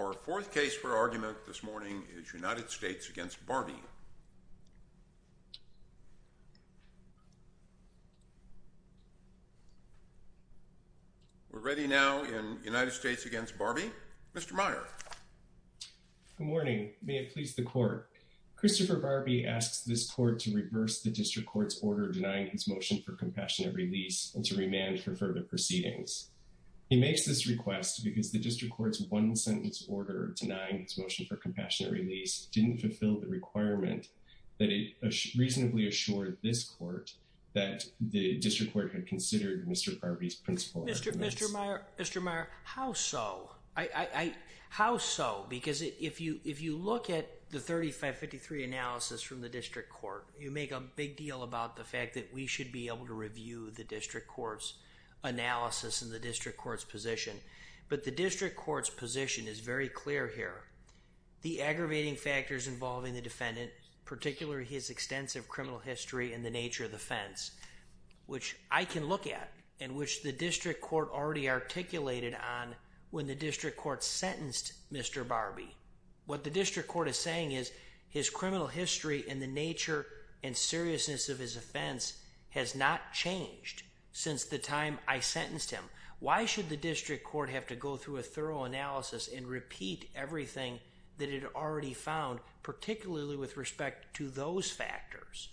Our fourth case for argument this morning is United States v. Barbee. We're ready now in United States v. Barbee. Mr. Meyer. Good morning. May it please the court. Christopher Barbee asks this court to reverse the district court's order denying his motion for compassionate release and to remand for further proceedings. He makes this request because the district court's one-sentence order denying his motion for compassionate release didn't fulfill the requirement that it reasonably assured this court that the district court had considered Mr. Barbee's principal arguments. Mr. Meyer, how so? How so? Because if you look at the 3553 analysis from the district court, you make a big deal about the fact that we should be able to review the district court's analysis and the district court's position. But the district court's position is very clear here. The aggravating factors involving the defendant, particularly his extensive criminal history and the nature of the offense, which I can look at and which the district court already articulated on when the district court sentenced Mr. Barbee. What the district court is saying is his criminal history and the nature and seriousness of his offense has not changed since the time I sentenced him. Why should the district court have to go through a thorough analysis and repeat everything that it already found, particularly with respect to those factors?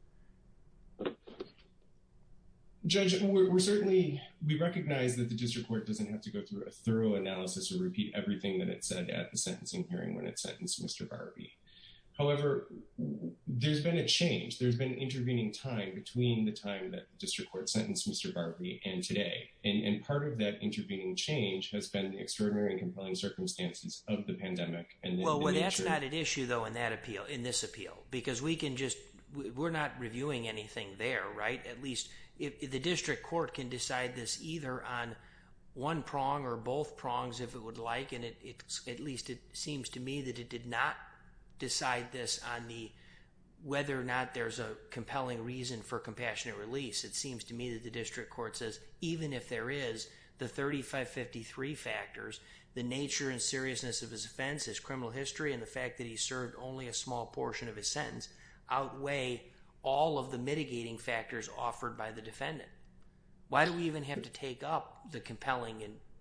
Judge, we recognize that the district court doesn't have to go through a thorough analysis or repeat everything that it said at the sentencing hearing when it sentenced Mr. Barbee. However, there's been a change. There's been intervening time between the time that the district court sentenced Mr. Barbee and today. And part of that intervening change has been the extraordinary and compelling circumstances of the pandemic. And well, that's not an issue, though, in this appeal, because we're not reviewing anything there, right? At least if the district court can decide this either on one prong or both prongs if it would like, and at least it seems to me that it did not decide this on the whether or not there's a compelling reason for compassionate release. It seems to me that the district court says even if there is, the 3553 factors, the nature and seriousness of his offense, his criminal history, and the fact that he served only a small portion of his sentence outweigh all of the mitigating factors offered by the defendant. Why do we even have to take up the compelling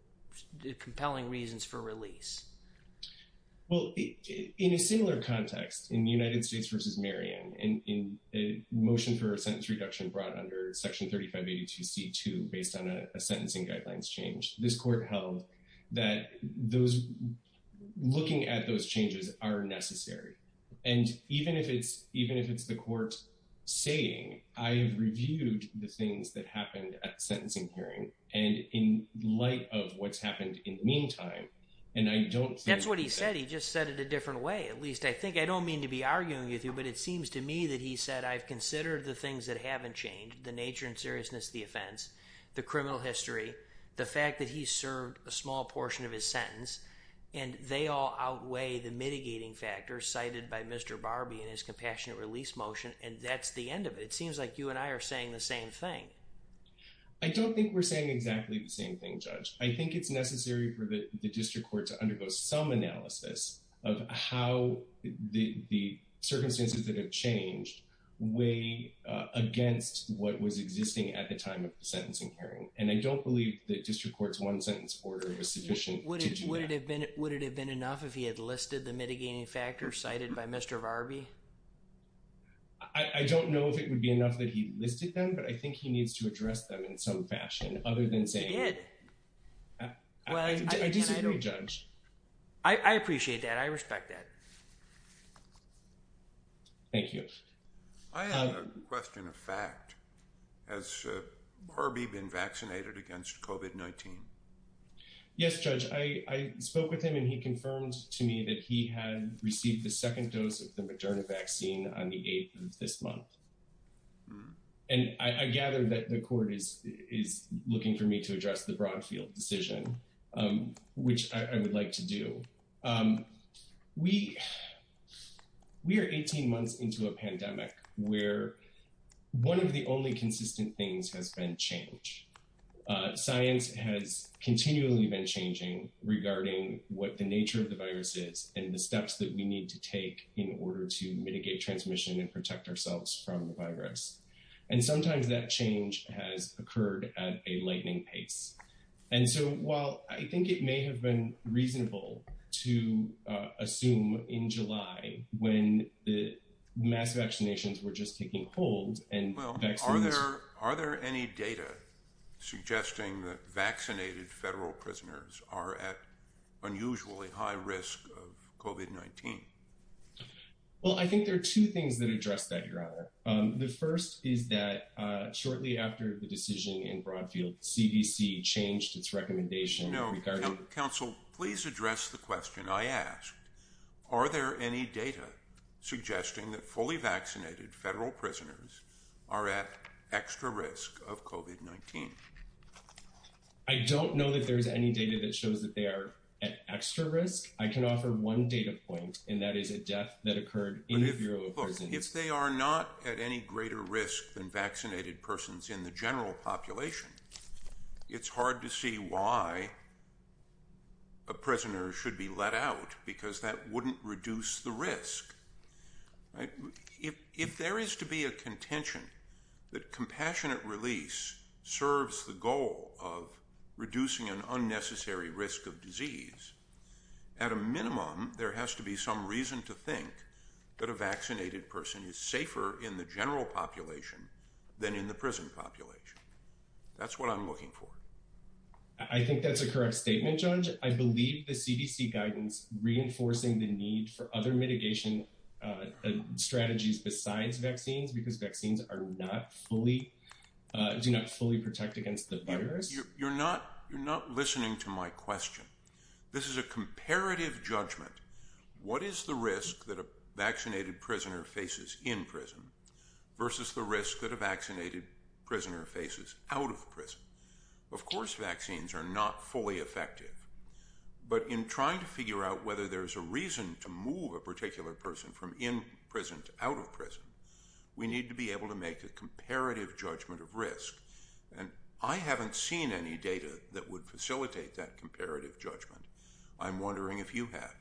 reasons for release? Well, in a similar context, in United States v. Marion, in a motion for a sentence reduction brought under Section 3582C2 based on a sentencing guidelines change, this court held that looking at those changes are necessary. And even if it's the court saying, I have reviewed the things that happened at the sentencing hearing, and in light of what's happened in the meantime, and I don't think that's what he said. He just said it a different way. At least I think, I don't mean to be arguing with you, but it seems to me that he said, I've considered the things that haven't changed, the nature and seriousness of the offense, the criminal history, the fact that he served a small portion of his sentence, and they all outweigh the mitigating factors cited by Mr. Barbee in his compassionate release motion, and that's the end of it. It seems like you and I are saying the same thing. I don't think we're saying exactly the same thing, Judge. I think it's necessary for the district court to undergo some analysis of how the circumstances that have changed weigh against what was existing at the time of the sentencing hearing. And I don't believe the district court's one-sentence order was sufficient to do that. Would it have been enough if he had listed the mitigating factors cited by Mr. Barbee? I don't know if it would be enough that he listed them, but I think he needs to address them in some fashion, other than saying... He did. I disagree, Judge. I appreciate that. I respect that. Thank you. I have a question of fact. Has Barbee been vaccinated against COVID-19? Yes, Judge. I spoke with him and he confirmed to me that he had received the second dose of the Moderna vaccine on the 8th of this month. And I gather that the court is looking for me to address the Broadfield decision, which I would like to do. We are 18 months into a pandemic where one of the only consistent things has been change. Science has continually been changing regarding what the nature of the virus is and the steps that we need to take in order to mitigate transmission and protect ourselves from the virus. And sometimes that change has occurred at a lightning pace. And so while I think it may have been reasonable to assume in July, when the mass vaccinations were just taking hold and vaccines... Are there any data suggesting that vaccinated federal prisoners are at unusually high risk of COVID-19? Well, I think there are two things that address that, Your Honor. The first is that shortly after the decision in Broadfield, CDC changed its recommendation regarding... Counsel, please address the question I asked. Are there any data suggesting that fully vaccinated federal prisoners are at extra risk of COVID-19? I don't know that there's any data that shows that they are at extra risk. I can offer one data point, and that is a death that occurred in the Bureau of Prisons. If they are not at any greater risk than vaccinated persons in the general population, it's hard to see why a prisoner should be let out, because that wouldn't reduce the risk. Right? If there is to be a contention that compassionate release serves the goal of reducing an unnecessary risk of disease, at a minimum, there has to be some reason to think that a vaccinated person is safer in the general population than in the prison population. That's what I'm looking for. I think that's a correct statement, Judge. I believe the CDC guidance reinforcing the need for other mitigation strategies besides vaccines, because vaccines are not fully do not fully protect against the virus. You're not listening to my question. This is a comparative judgment. What is the risk that a vaccinated prisoner faces in prison versus the risk that a vaccinated prisoner faces out of prison? Of course, vaccines are not fully effective. But in trying to figure out whether there's a reason to move a particular person from in prison to out of prison, we need to be able to make a comparative judgment of risk. And I haven't seen any data that would facilitate that comparative judgment. I'm wondering if you have.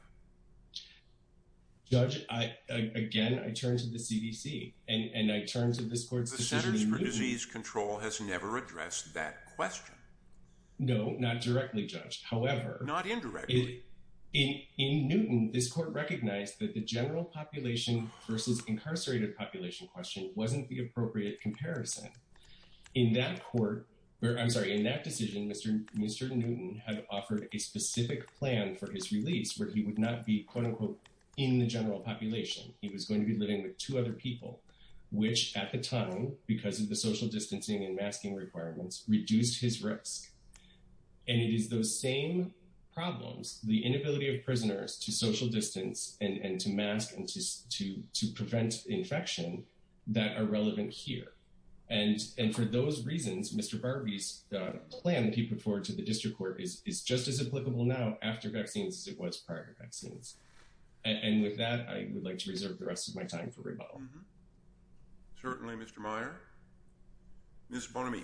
Judge, I turn to the CDC, and I turn to this court's decision. The Centers for Disease Control has never addressed that question. No, not directly, Judge. However... Not indirectly. In Newton, this court recognized that the general population versus incarcerated population question wasn't the appropriate comparison. In that decision, Mr. Newton had offered a specific plan for his release where he would not be, quote unquote, in the general population. He was going to be living with two other people, which at the time, because of the social distancing and masking requirements, reduced his risk. And it is those same problems, the inability of prisoners to social distance and to mask and to prevent infection, that are relevant here. And for those reasons, Mr. Barbie's plan that he put forward to the district court is just as applicable now after vaccines as it was prior to vaccines. And with that, I would like to reserve the rest of my time for rebuttal. Mm-hmm. Certainly, Mr. Meyer. Ms. Bonamici.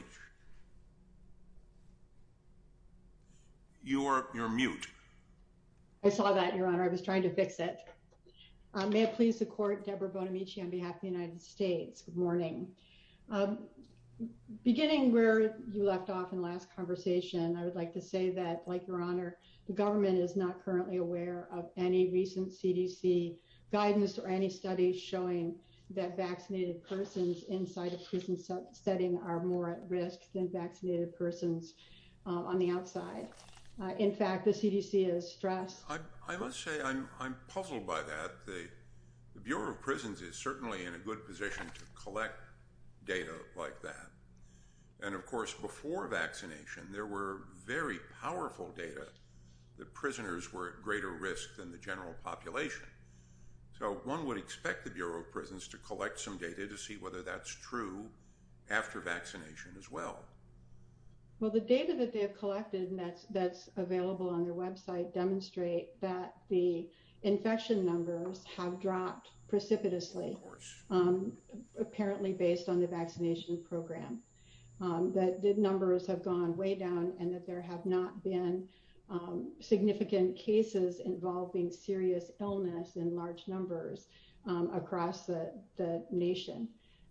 You're mute. I saw that, Your Honor. I was trying to fix it. May it please the court, Deborah Bonamici on behalf of the United States. Good morning. Beginning where you left off in the last conversation, I would like to say that, like Your Honor, the government is not currently aware of any recent CDC guidance or any studies showing that vaccinated persons inside a prison setting are more at risk than vaccinated persons on the outside. In fact, the CDC has stressed. I must say I'm puzzled by that. The Bureau of Prisons is certainly in a good position to collect data like that. And of course, before vaccination, there were very powerful data that prisoners were at greater risk than the general population. So one would expect the Bureau of Prisons to collect some data to see whether that's true after vaccination as well. Well, the data that they have collected and that's available on their website demonstrate that the infection numbers have dropped precipitously, apparently based on the vaccination program. that the numbers have gone way down and that there have not been significant cases involving serious illness in large numbers across the nation.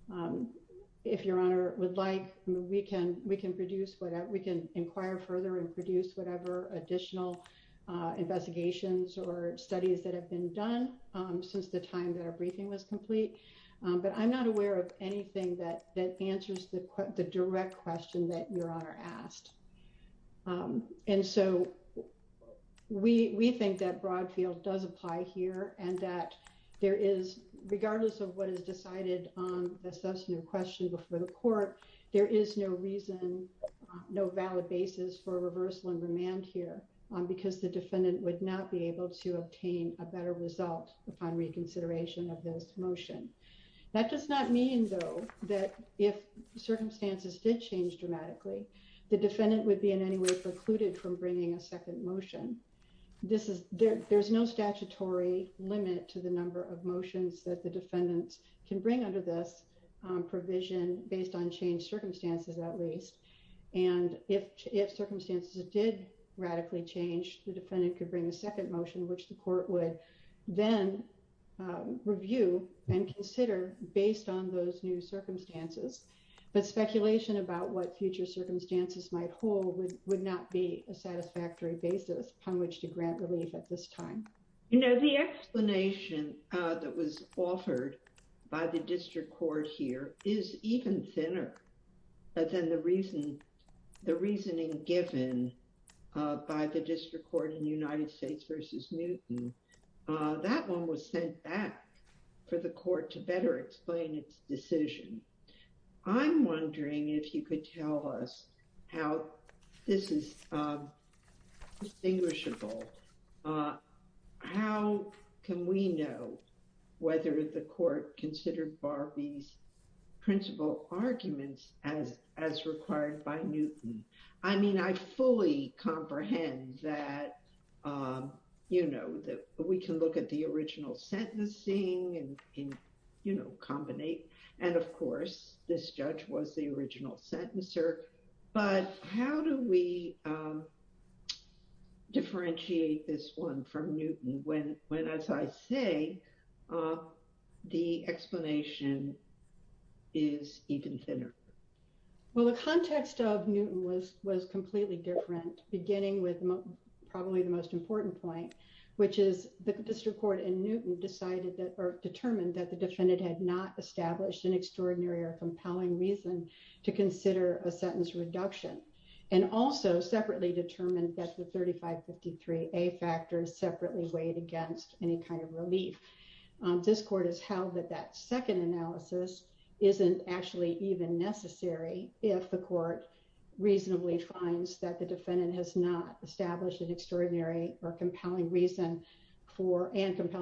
If Your Honor would like, we can produce whatever, we can inquire further and produce whatever additional investigations or studies that have been done since the time that our briefing was complete. But I'm not aware of anything that answers the direct question that Your Honor asked. And so we think that Broadfield does apply here, and that there is, regardless of what is decided on the substantive question before the court, there is no reason, no valid basis for reversal and remand here, because the defendant would not be able to obtain a better result upon reconsideration of this motion. That does not mean, though, that if circumstances did change dramatically, the defendant would be in any way precluded from bringing a second motion. There's no statutory limit to the number of motions that the defendants can bring under this provision based on changed circumstances, at least. And if circumstances did radically change, the defendant could bring a second motion, which the court would then review and consider based on those new circumstances. But speculation about what future circumstances might hold would not be a satisfactory basis upon which to grant relief at this time. You know, the explanation that was offered by the district court here is even thinner than the reasoning given by the district court in United States versus Newton. That one was sent back for the court to better explain its decision. I'm wondering if you could tell us how this is distinguishable. How can we know whether the court considered Barbie's principal arguments as required by Newton? I mean, I fully comprehend that, that we can look at the original sentencing and combine. And of course, this judge was the original sentencer. But how do we differentiate this one from Newton when, as I say, the explanation is even thinner? Well, the context of Newton was completely different, beginning with probably the most important point, which is the district court in Newton determined that the defendant had not established an extraordinary or compelling reason to consider a sentence reduction, and also separately determined that the 3553A factors separately weighed against any kind of relief. This court has held that second analysis isn't actually even necessary if the court reasonably finds that the defendant has not established an extraordinary or compelling reason for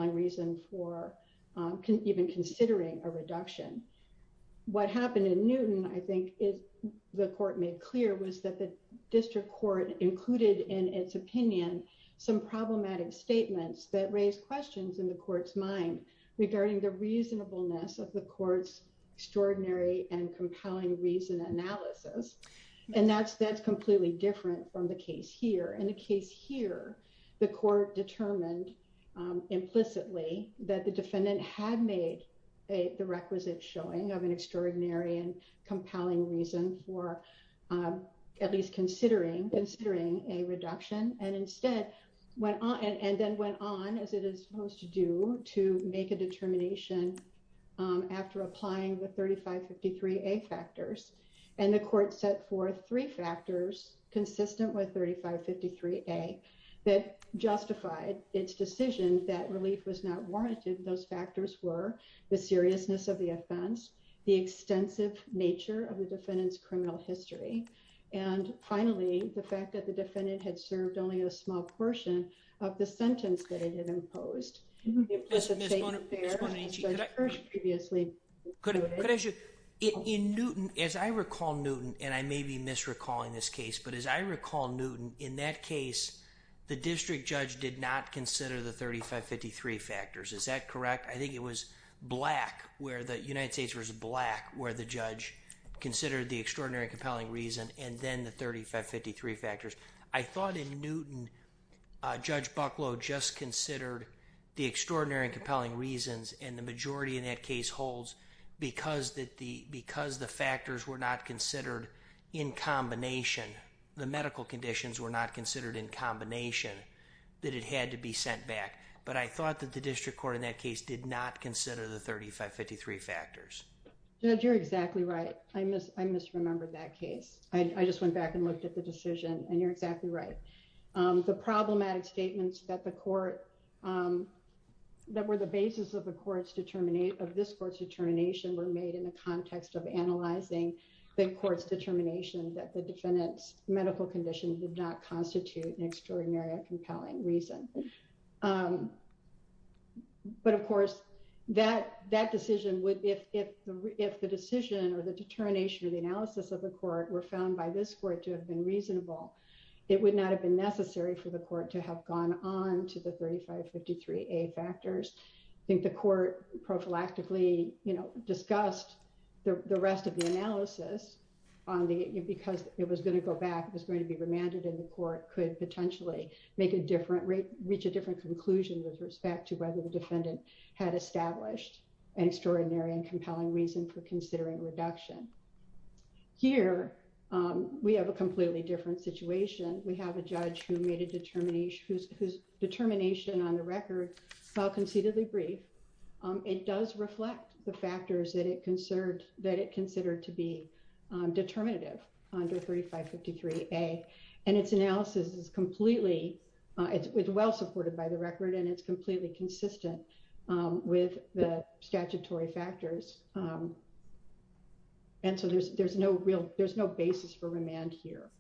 even considering a reduction. What happened in Newton, I think, is the court made clear was that the district court included in its opinion some problematic statements that raised questions in the court's mind regarding the reasonableness of the court's extraordinary and compelling reason analysis. And that's completely different from the case here. In the case here, the court determined implicitly that the defendant had made the requisite showing of an extraordinary and compelling reason for at least considering a reduction, and instead went on and then went on, as it is supposed to do, to make a determination after applying the 3553A factors. And the court set forth 3 factors consistent with 3553A that justified its decision that relief was not warranted. Those factors were the seriousness of the offense, the extensive nature of the defendant's criminal history, and finally, the fact that the defendant had served only a small portion of the sentence that it had imposed. The implicit statement there, as Judge Kirsch previously noted. Could I ask you, in Newton, as I recall Newton, and I may be misrecalling this case, but as I recall Newton, in that case, the district judge did not consider the 3553 factors. Is that correct? I think it was Black, where the United States versus Black, where the judge considered the extraordinary and compelling reason and then the 3553 factors. I thought in Newton, Judge Bucklow just considered the extraordinary and compelling reasons, and the majority in that case holds because the factors were not considered in combination, the medical conditions were not considered in combination, that it had to be sent back. But I thought that the district court in that case did not consider the 3553 factors. Judge, you're exactly right. I misremembered that case. I just went back and looked at the decision, and you're exactly right. The problematic statements that the court, that were the basis of the court's this court's determination, were made in the context of analyzing the court's determination that the defendant's medical condition did not constitute an extraordinary and compelling reason. But of course, that decision would, if the decision or the determination or the analysis of the court were found by this court to have been reasonable, it would not have been necessary for the court to have gone on to the 3553A factors. I think the court prophylactically, discussed the rest of the analysis because it was going to go back, it was going to be remanded, and the court could potentially reach a different conclusion with respect to whether the defendant had established an extraordinary and compelling reason for considering reduction. Here, we have a completely different situation. We have a judge who made a determination, whose determination on the record, while conceitedly brief, it does reflect the factors that it considered to be determinative under 3553A, and its analysis is completely, it's well supported by the record, and it's completely consistent with the statutory factors. And so there's no basis for remand here.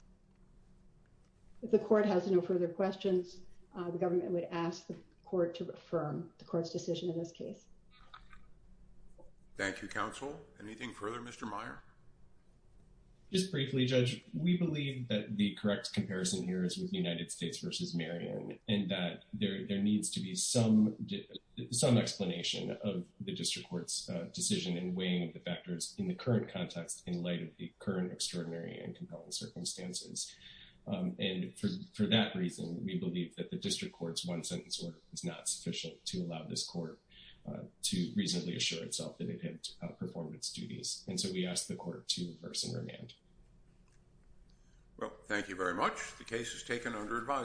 If the court has no further questions, the government would ask the court to affirm the court's decision in this case. Thank you, counsel. Anything further, Mr. Meyer? Just briefly, Judge, we believe that the correct comparison here is with United States versus Marion, and that there needs to be some explanation of the district court's decision in weighing the factors in the current context in light of the current extraordinary and compelling circumstances. And for that reason, we believe that the district court's one-sentence order is not sufficient to allow this court to reasonably assure itself that it had performed its duties. And so we ask the court to reverse and remand. Well, thank you very much. The case is taken under advisement.